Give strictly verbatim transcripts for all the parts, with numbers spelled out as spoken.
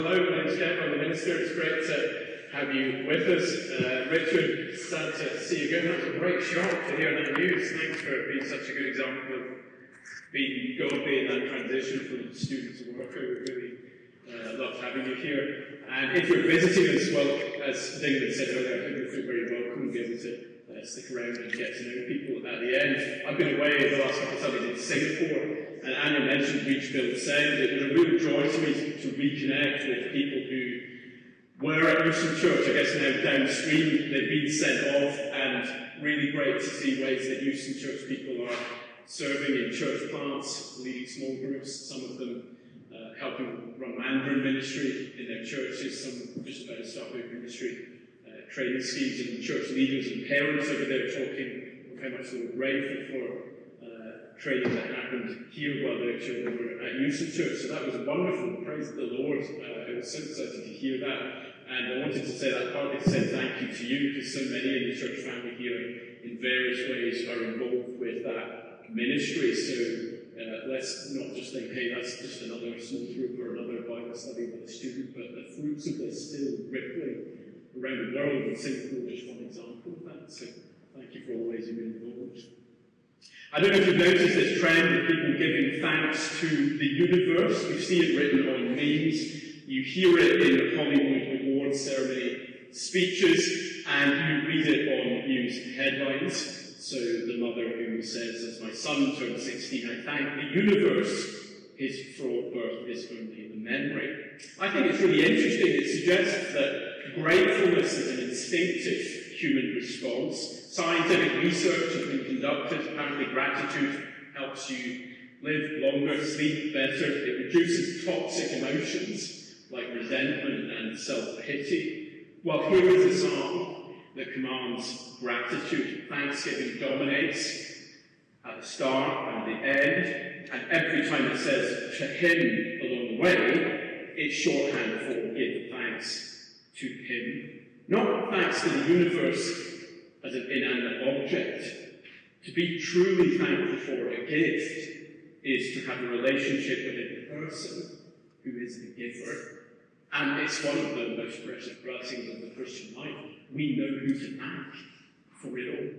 Hello, my name's Kev, I'm the Minister. It's great to have you with us. Uh, Richard, sad to see you go. That was a great shock to hear that news. Thanks for being such a good example of being godly in that transition from student to worker. We really uh, loved having you here. And if you're visiting us, well, as David said earlier, I hope you feel very welcome and be able to uh, stick around and get to know people at the end. I've been away the last couple of Sundays in Singapore, and Anya mentioned Reach, Build, Send. It was a real joy to me to, to reconnect with people who were at Euston Church, I guess now downstream. They've been sent off, and really great to see ways that Euston Church people are serving in church plants, leading small groups, some of them uh, helping run Mandarin ministry in their churches, some just about to start with ministry uh, training schemes, and church leaders and parents over there talking of how much they were grateful for training that happened here while their children were at Euston Church. So that was wonderful. Praise the Lord. Uh, it was so exciting to hear that. And I wanted to say that partly to say thank you to you, because so many in the church family here in various ways are involved with that ministry. So uh, let's not just think, hey, that's just another small group or another Bible study with a student, but the fruits of this still rippling around the world, and Singapore is just one example of that. So thank you for all the ways you've been involved. I don't know if you've noticed this trend of people giving thanks to the universe. You see it written on memes, you hear it in Hollywood awards ceremony speeches, and you read it on news headlines. So the mother who says, as my son turned sixteen, I thank the universe his fraught birth is only the memory. I think it's really interesting. It suggests that gratefulness is an instinctive human response. Scientific research has been conducted. Apparently gratitude helps you live longer, sleep better. It reduces toxic emotions like resentment and self-pity. Well, here is a psalm that commands gratitude. Thanksgiving dominates at the start and the end, and every time it says to him along the way, it's shorthand for give thanks to him. Not thanks to the universe as an inanimate object. To be truly thankful for a gift is to have a relationship with a person who is the giver. And it's one of the most precious blessings of the Christian life. We know who to thank for it all.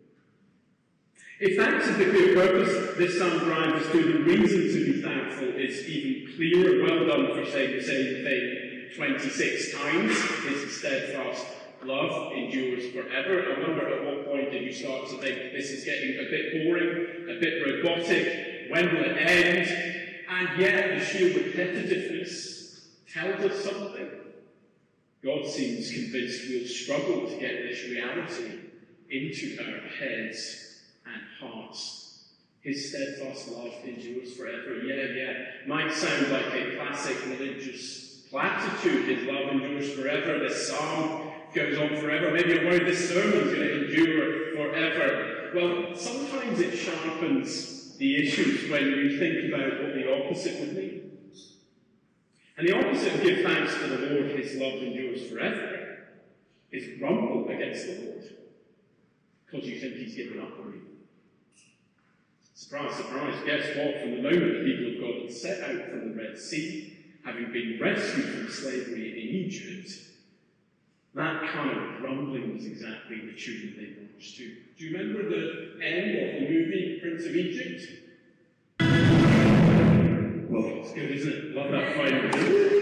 If thanks is the clear purpose this psalm drives us to, the reason to be thankful is even clearer. Well done for saying the same thing twenty-six times. His steadfast love endures forever. I wonder at what point did you start to think this is getting a bit boring, a bit robotic, when will it end? And yet the sheer repetitiveness tells us something. God seems convinced we'll struggle to get this reality into our heads and hearts. His steadfast love endures forever. Yeah, yeah. Might sound like a classic religious platitude. His love endures forever. This psalm goes on forever. Maybe you're worried this sermon's going to endure forever. Well, sometimes it sharpens the issues when you think about what the opposite would mean. And the opposite of give thanks to the Lord, his love endures forever, is grumble against the Lord because you think he's given up on you. Surprise, surprise, guess what? From the moment the people of God had set out from the Red Sea, having been rescued from slavery in Egypt, that kind of grumbling was exactly the tune they marched to. Do you remember the end of the movie Prince of Egypt? Well, it's good, isn't it? Love that final.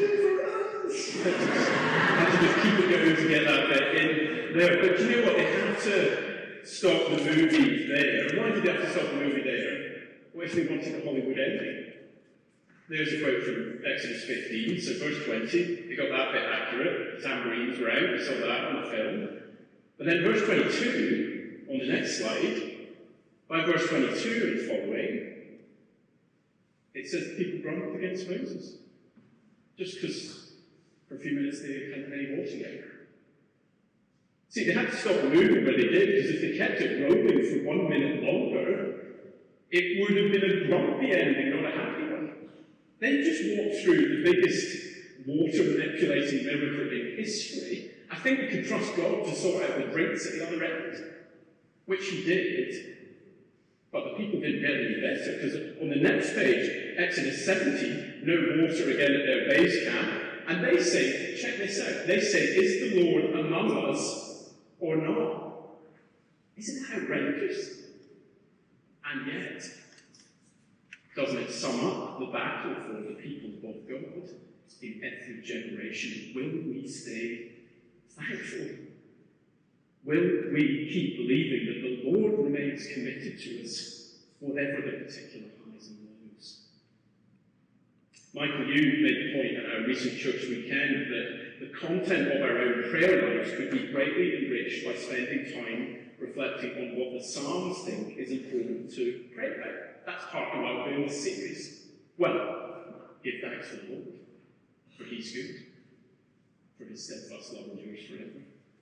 I had to just keep it going to get that bit in there. But do you know what? They had to stop the movie there. Why did they have to stop the movie there? Well, if they wanted a Hollywood ending. There's a quote from Exodus fifteen, so verse twenty, they got that bit accurate, the tambourines were out, we saw that on the film. But then verse twenty-two, on the next slide, by verse twenty-two and following, it says people grumbled against Moses. Just because for a few minutes they hadn't any water yet. See, they had to stop the movie when they did, because if they kept it rolling for one minute longer, it would have been a grumpy ending, not a happy one. They just walked through the biggest water manipulating miracle in history. I think we could trust God to sort out the drinks at the other end, which he did. But the people didn't get any better, because on the next page, Exodus seventy, no water again at their base camp, And they say, check this out, they say, is the Lord among us or not? Isn't it outrageous? And yet, doesn't it sum up the battle for the people of God? In every generation, will we stay thankful? Will we keep believing that the Lord remains committed to us, whatever the particular highs and lows? Michael, you made the point at our recent church weekend that the content of our own prayer lives could be greatly enriched by spending time reflecting on what the Psalms think is important to pray about. That's part of why we're doing this series. Well, give thanks to the Lord, for he's good, for his steadfast love endures forever.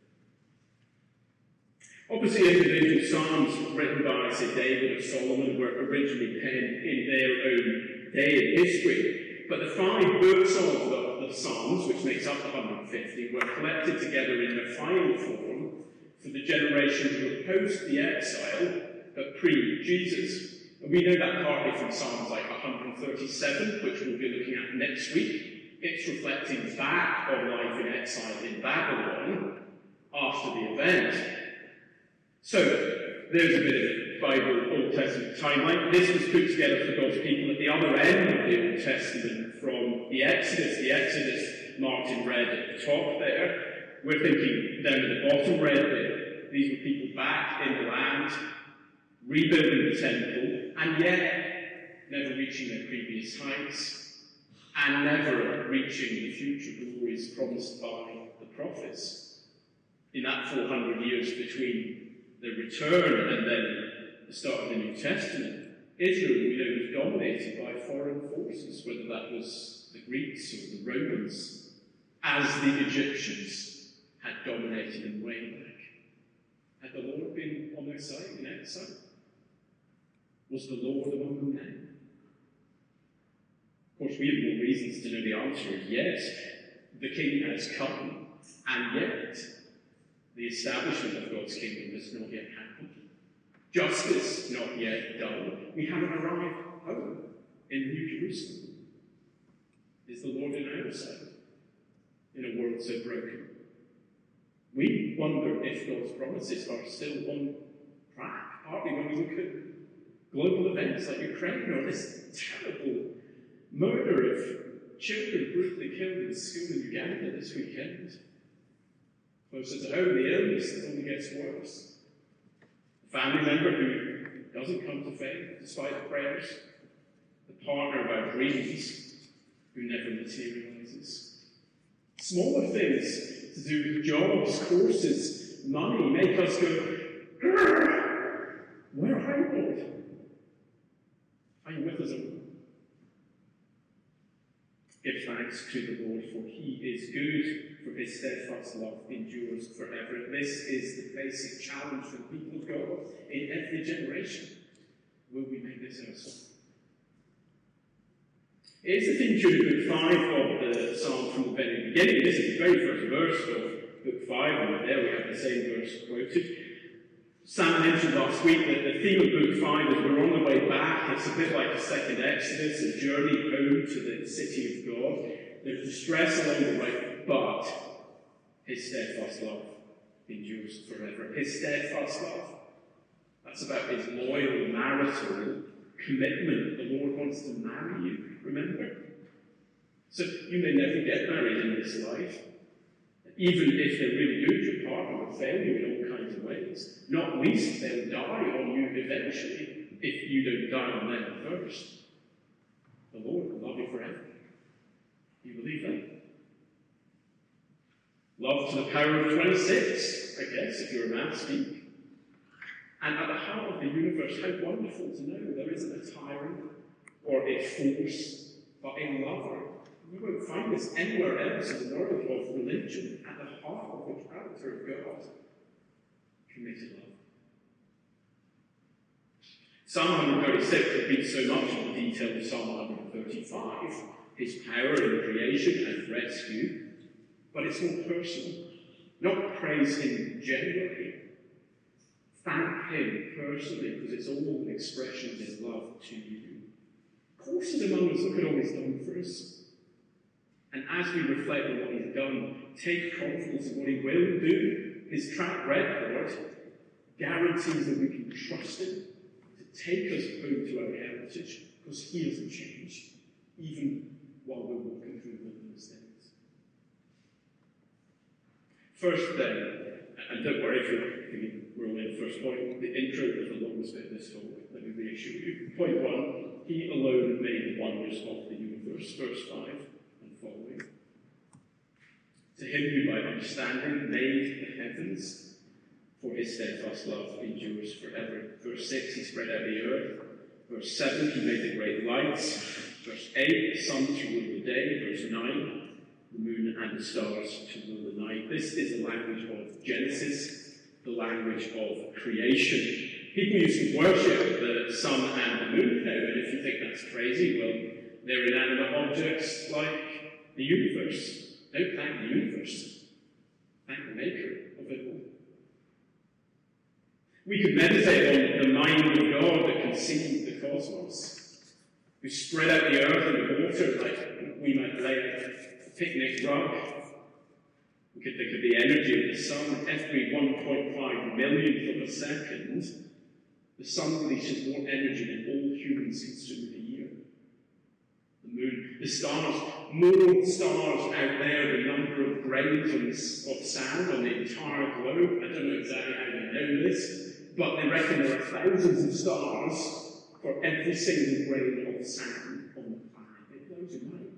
Obviously, individual psalms written by, say, David or Solomon were originally penned in their own day in history, but the five books of the, the Psalms, which makes up the one hundred fifty, were collected together in their final form for the generation who were post the exile, but pre-Jesus. And we know that partly from Psalms like one hundred thirty-seven, which we'll be looking at next week. It's reflecting back on life in exile in Babylon after the event. So, there's a bit of Bible Old Testament timeline. This was put together for God's people at the other end of the Old Testament from the Exodus. The Exodus marked in red at the top there. We're thinking down at the bottom red there. These were people back in the land, rebuilding the temple, and yet never reaching their previous heights, and never reaching the future glories promised by the prophets. In that four hundred years between the return and then the start of the New Testament, Israel, we know, was dominated by foreign forces, whether that was the Greeks or the Romans, as the Egyptians had dominated them way back. Had the Lord been on their side in exile? Was the Lord among them then? Of course, we have more reasons to know the answer is yes. The King has come, and yet the establishment of God's kingdom has not yet happened. Justice not yet done. We haven't arrived home in the New Jerusalem. Is the Lord on our side in a world so broken? We wonder if God's promises are still on track, partly when we look at global events like Ukraine or this terrible murder of children brutally killed in a school in Uganda this weekend. Closer to home, the illness that only gets worse. A family member who doesn't come to faith despite the prayers. The partner of our dreams who never materializes. Smaller things to do with jobs, courses, money make us go, where are you, Lord? Are you with us, O Lord? Give thanks to the Lord, for he is good, for his steadfast love endures forever. This is the basic challenge for the people of God in every generation. Will we make this our song? Here's the thing during book five of the psalm from the very beginning. This is the very first verse of book five, and there we have the same verse quoted. Sam mentioned last week that the theme of book five is we're on the way back. It's a bit like a second Exodus, a journey home to the city of God. There's distress along the way, but his steadfast love endures forever. His steadfast love. That's about his loyal marital commitment. The Lord wants to marry you, remember? So you may never get married in this life. Even if they're really good, your partner will fail you in all kinds of ways. Not least, they'll die on you eventually if you don't die on them first. The Lord will love you forever. Do you believe that? Love to the power of twenty-six, I guess, if you're a man, speak. And at the heart of the universe, how wonderful to know there isn't a tyrant or a force, but a lover. We won't find this anywhere else in the world of religion, at the heart of the character of God. Committed love. Psalm one thirty-six repeats so much of the detail of Psalm one thirty-five, his power in creation and rescue, but it's more personal. Not praise him generally, thank him personally, because it's all an expression of his love to you. Of course, he's among us, look at all he's done for us. And as we reflect on what he's done, take confidence in what he will do. His track record guarantees that we can trust him to take us home to our heritage, because he hasn't changed, even while we're walking through wilderness days. First then, and don't worry if you're, we're only at the first point, the intro is the longest bit of this talk, let me reassure you. Point one, he alone made the wonders of the universe, verse five and following. To him who by understanding made the heavens, for his steadfast love endures forever. Verse six, he spread out the earth. Verse seven, he made the great lights. Verse eight, the sun to rule the day. Verse nine, the moon and the stars to rule the night. This is the language of Genesis, the language of creation. People used to worship the sun and the moon now, and if you think that's crazy, well, they're inanimate objects like the universe. Don't thank the universe. Thank the maker of it all. We could meditate on the mind of God that conceived the cosmos, who spread out the earth and the water like we might lay a picnic rug. We could think of the energy of the sun. Every one point five millionth of a second, the sun releases more energy than all humans consume in a year. The moon, the stars, more stars out there, the number of grains on this, of sand on the entire globe. I don't know exactly how they know this, but they reckon there are thousands of stars for every single grain of sand on the planet. It blows your mind.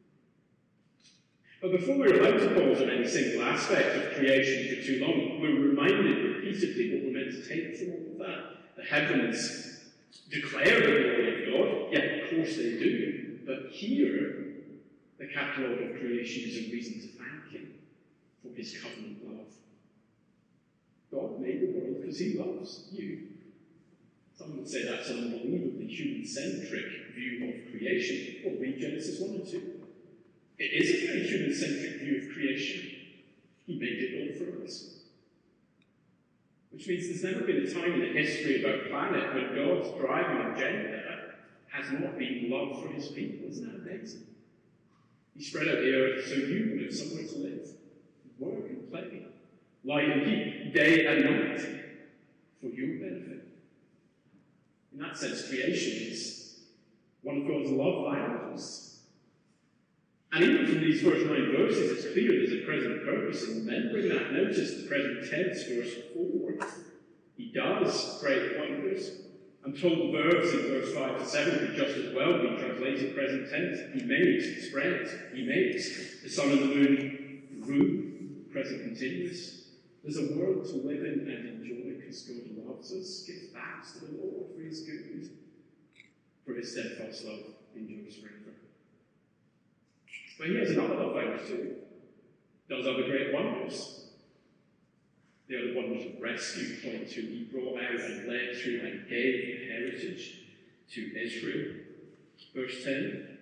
But before we're allowed to pause on any single aspect of creation for too long, we're reminded repeatedly what we're meant to take from all of that. The heavens declare the glory of God, yeah, of course they do, but here, the catalogue of creation is a reason to thank him for his covenant love. God made the world because he loves you. Some would say that's an unbelievably human-centric view of creation. Well, read Genesis one and two. It is a very human-centric view of creation. He made it all for us. Which means there's never been a time in the history of our planet when God's driving agenda has not been love for his people. Isn't that amazing? He spread out the earth so you would have somewhere to live, work and play, light and heat, day and night, for your benefit. In that sense, creation is one of God's love languages. And even from these first nine verses, it's clear there's a present purpose in remembering that. Notice the present tense, verse four. He does great wonders. I'm told the verbs in verse five to seven could just as well be translated present tense. He makes, spreads, he makes. The sun and the moon grew, present continuous. There's a world to live in and enjoy because God loves us. Give thanks to the Lord for his good, for his steadfast love endures forever. But he has another love language too. Does other great wonders. The other wonders of rescue point to he brought out and led through and gave heritage to Israel. Verse ten.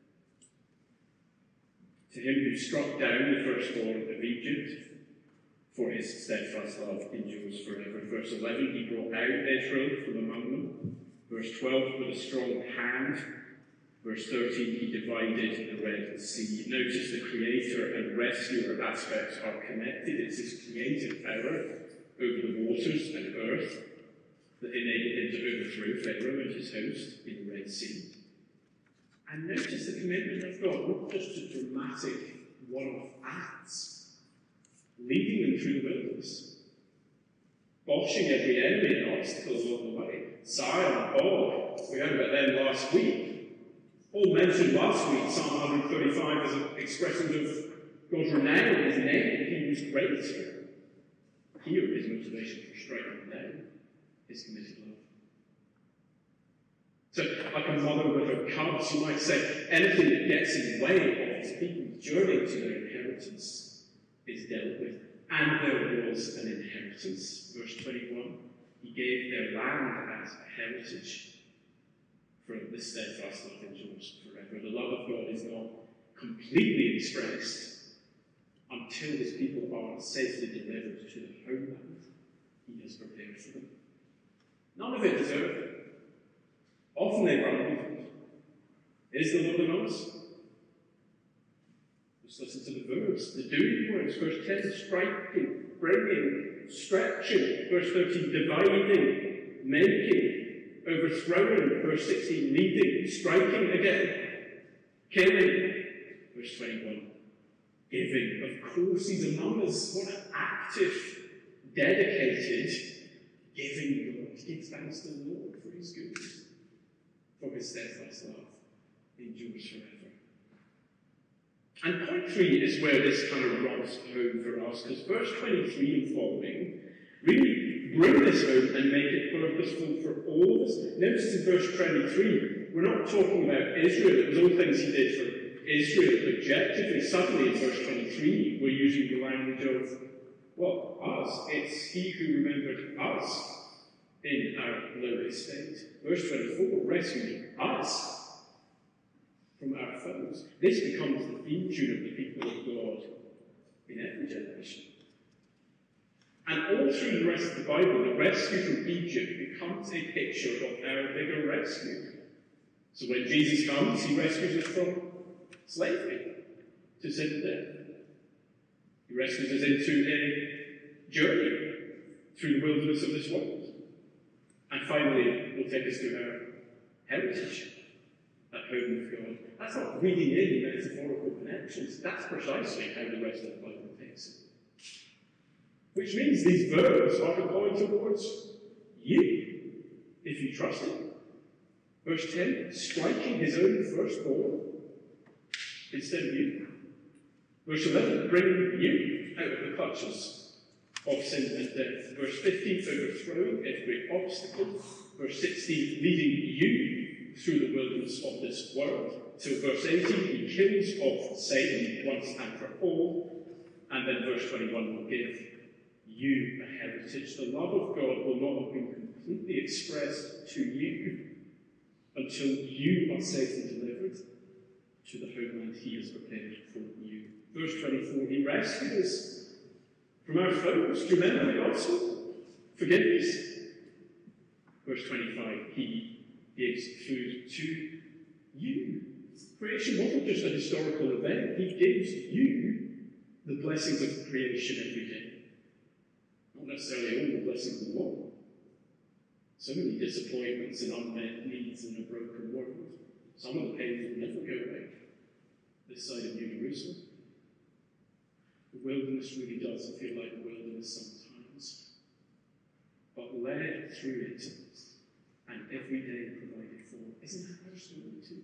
To him who struck down the firstborn of Egypt, for his steadfast love endures forever. Verse eleven, he brought out Israel from among them. Verse twelve, with a strong hand. Verse thirteen, he divided the Red Sea. Notice the creator and rescuer aspects are connected. It's his creative power over the waters and earth that enabled him to overthrow Pharaoh and his host in the Red Sea. And notice the commitment of God, not just a dramatic one-off acts, leading them through the wilderness, boshing every enemy and obstacle along the way. Sihon, Og, we heard about them last week. All mentioned last week, Psalm one thirty-five, as an expression of God's renown in his name. He was great. Here, his motivation for striking them down is committed love. So, like a mother with her cubs, you might say, anything that gets in the way of his people's journey to their inheritance is dealt with. And there was an inheritance. Verse twenty-one, he gave their land as a heritage. For the steadfast love endures forever. The love of God is not completely expressed until his people are safely delivered to the homeland he has prepared for them. None of it deserved. Often they run from it. Is the Lord among us? Let's listen to the verbs, the doing words. Verse ten, striking, bringing, stretching. Verse thirteen, dividing, making, overthrowing. Verse sixteen, leading, striking again, killing. Verse twenty-one, giving. Of course, he's among us. What an active, dedicated, giving God. He gives thanks to the Lord for his goodness, for his steadfast love endures forever. And point three is where this kind of rubs home for us, because verse twenty-three and following really bring this home and make it purposeful for all of us. Notice in verse twenty-three, we're not talking about Israel. It was all things he did for Israel objectively. Suddenly in verse twenty-three, we're using the language of, well, us. It's he who remembered us in our low estate. Verse twenty-four, rescuing us from our foes. This becomes the theme tune of the people of God in every generation. And all through the rest of the Bible, the rescue from Egypt becomes a picture of our bigger rescue. So when Jesus comes, he rescues us from slavery to sin and death. He rescues us into a journey through the wilderness of this world. And finally, will take us to our heritage at home with God. That's not reading in metaphorical connections. That's precisely how the rest of the Bible takes it. Which means these verbs are deployed towards you, if you trust him. Verse ten, striking his own firstborn instead of you. Verse eleven, bringing you out of the clutches of sin and death. Verse fifteen, overthrowing every obstacle. Verse sixteen, leading you through the wilderness of this world. Till verse eighteen, he kills off Satan once and for all. And then verse twenty-one will give you a heritage. The love of God will not have been completely expressed to you until you are safely delivered to the homeland he has prepared for you. Verse twenty-four, he rescued us from our foes. Do you remember the gospel? Forgiveness. Verse twenty-five, he gives food to you. Creation wasn't just a historical event. He gives you the blessings of creation every day. Not necessarily all the blessings of the law. So many disappointments and unmet needs in a broken world. Some of the pains will never go away this side of New Jerusalem. The wilderness really does feel like a wilderness sometimes. But led through it and every day provided for. Isn't that our story too?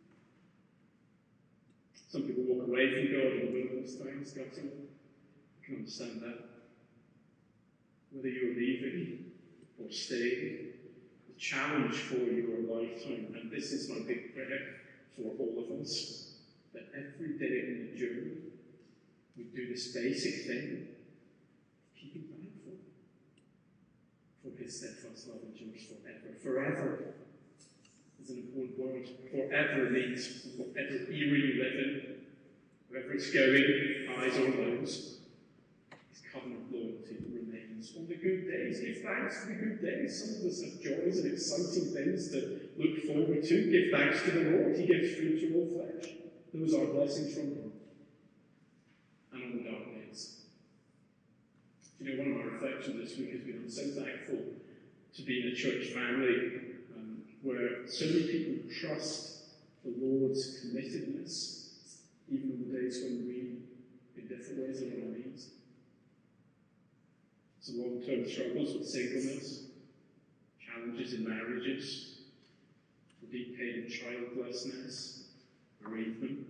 Some people walk away from God in the wilderness times, gutting. I can understand that. Whether you're leaving or staying, the challenge for your lifetime, and this is my big prayer for all of us, that every day on the journey we do this basic thing, keeping thankful for his steadfast love endures forever. Forever is an important word. Forever means whatever era you live in, wherever it's going, highs or lows, his covenant loyalty remains. On the good days, give thanks for the good days. Some of us have joys and exciting things to look forward to. Give thanks to the Lord. He gives food to all flesh. Those are blessings from him. And on the dark days. You know, one of my reflections this week has been I'm so thankful to be in a church family um, where so many people trust the Lord's committedness, even on the days when we, in different ways, are on our knees. Some long-term struggles with singleness, challenges in marriages, the deep pain of childlessness, bereavement,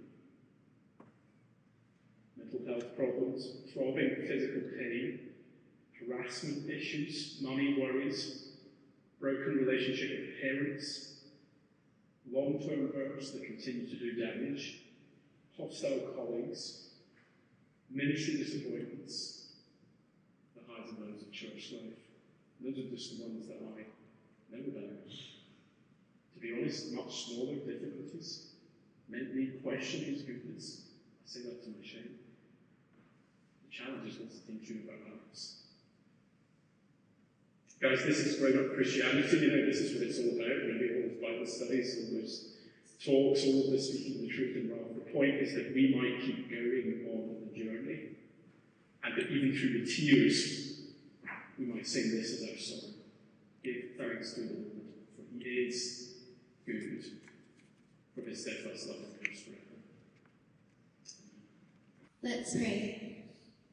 mental health problems, throbbing physical pain, harassment issues, money worries, broken relationship with parents, long-term hurts that continue to do damage, hostile colleagues, ministry disappointments, the highs and lows of church life. Those are just the ones that I know about. To be honest, much smaller difficulties make me question his goodness. I say that to my shame. The challenge is what's the thing true about lives. Guys, this is grown-up Christianity, you know, this is what it's all about. Maybe all those Bible studies, all those talks, all of this speaking the truth in love. point is that we might keep going on the journey, and that even through the tears, we might sing this as our song. Give thanks to the Lord, for he is good, for his steadfast love endures forever. Let's pray.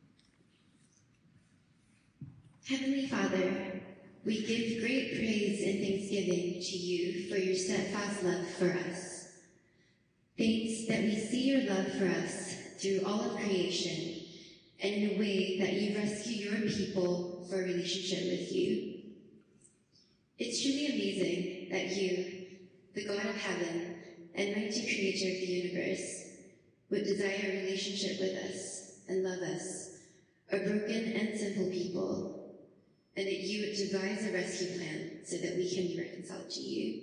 Heavenly Father, we give great praise and thanksgiving to you for your steadfast love for us. Thanks that we see your love for us through all of creation, and in a way that you rescue your people for a relationship with you. It's truly amazing that you, the God of heaven and mighty creator of the universe, would desire a relationship with us and love us, a broken and simple people, and that you would devise a rescue plan so that we can be reconciled to you.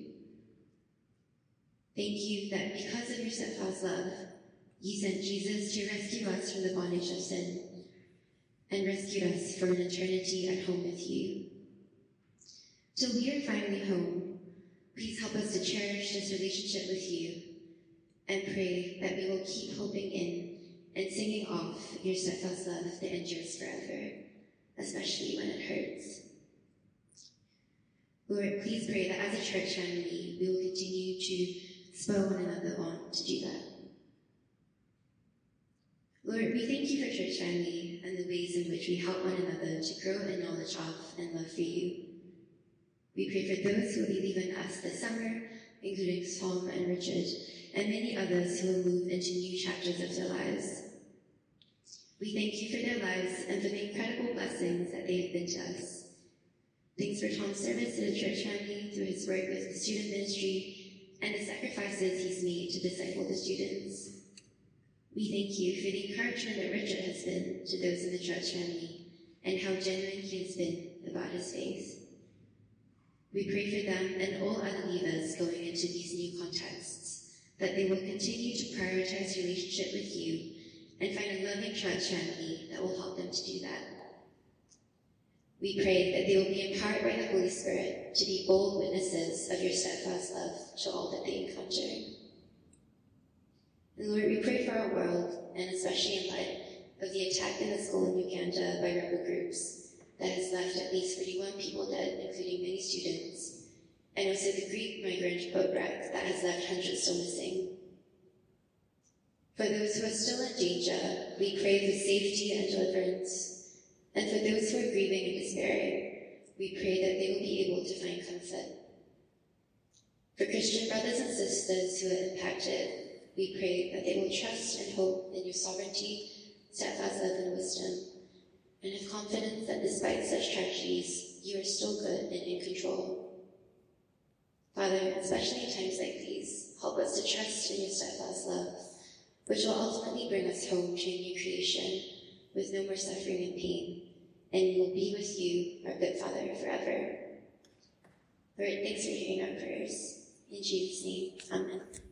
Thank you that because of your steadfast love, you sent Jesus to rescue us from the bondage of sin and rescued us from an eternity at home with you. Till we are finally home, please help us to cherish this relationship with you and pray that we will keep hoping in and singing off your steadfast love that endures forever, especially when it hurts. Lord, please pray that as a church family, we will continue to spur one another on to do that. Lord, we thank you for church family and the ways in which we help one another to grow in knowledge of and love for you. We pray for those who will be leaving us this summer, including Tom and Richard, and many others who will move into new chapters of their lives. We thank you for their lives and for the incredible blessings that they have been to us. Thanks for Tom's service to the church family through his work with the student ministry and the sacrifices he's made to disciple the students. We thank you for the encouragement that Richard has been to those in the church family and how genuine he has been about his faith. We pray for them and all other leaders going into these new contexts, that they will continue to prioritize relationship with you and find a loving church family that will help them to do that. We pray that they will be empowered by the Holy Spirit to be bold witnesses of your steadfast love to all that they encounter. And Lord, we pray for our world, and especially in light of the attack in the school in Uganda by rebel groups that has left at least forty-one people dead, including many students, and also the Greek migrant boat wreck that has left hundreds still missing. For those who are still in danger, we pray for safety and deliverance. And for those who are grieving and despairing, we pray that they will be able to find comfort. For Christian brothers and sisters who are impacted, we pray that they will trust and hope in your sovereignty, steadfast love and wisdom, and have confidence that despite such tragedies, you are still good and in control. Father, especially in times like these, help us to trust in your steadfast love, which will ultimately bring us home to a new creation with no more suffering and pain, and we will be with you, our good Father, forever. Lord, thanks for hearing our prayers. In Jesus' name, amen.